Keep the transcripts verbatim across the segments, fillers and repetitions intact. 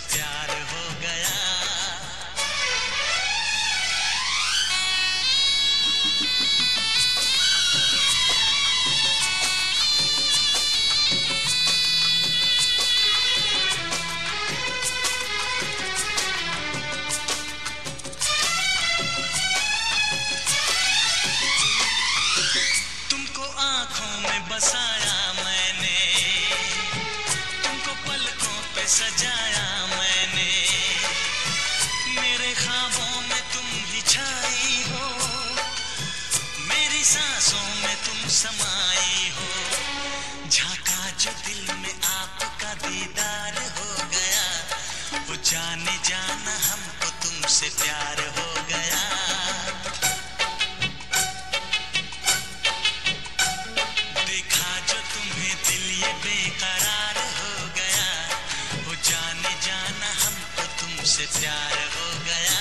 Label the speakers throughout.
Speaker 1: प्यार हो गया। तुमको आंखों में बसाया मैंने, तुमको पलकों पे सजाया मैंने, मेरे ख्वाबों में तुम ही छाई हो, मेरी सांसों में तुम समाई हो। झांका जो दिल में आपका दीदार हो गया, वो जाने जाना हमको तुमसे प्यार हो गया। देखा जो तुम्हें दिल ये बेकरार हो गया, वो जाने जाना हमको तुमसे प्यार हो गया।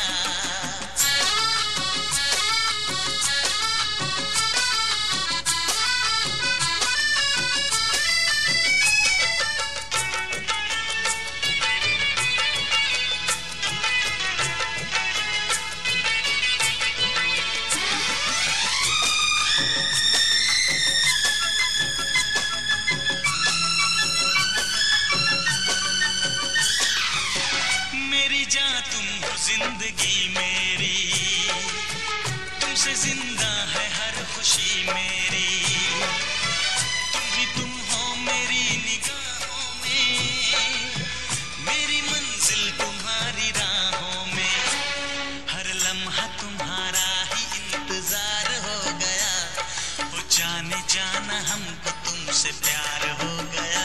Speaker 1: मेरी जान तुम हो जिंदगी मेरी, तुमसे जिंदा है हर खुशी मेरी। तुम ही तुम हो मेरी निगाहों में, मेरी मंजिल तुम्हारी राहों में। हर लम्हा तुम्हारा ही इंतजार हो गया, वो जाने जाना हमको तुमसे प्यार हो गया।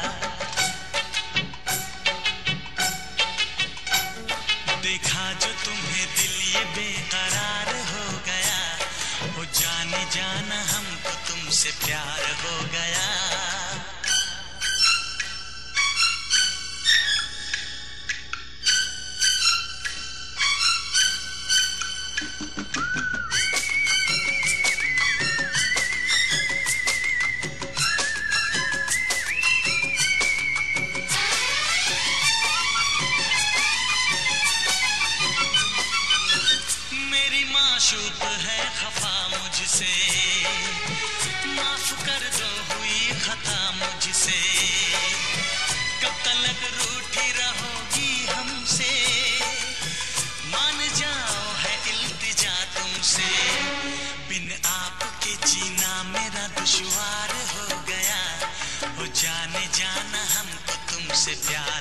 Speaker 1: देखा जो तुम्हें दिल ये बेकरार हो गया, वो जाने जाना हमको तुमसे प्यार हो गया। मेरी माशूक है खफा मुझसे, माफ कर दो हुई खता मुझसे। कब तक रूठी रहोगी हमसे, मान जाओ है इल्तिजा तुमसे। बिन आपके जीना मेरा दुश्वार हो गया, वो जाने जाना हमको तुमसे प्यार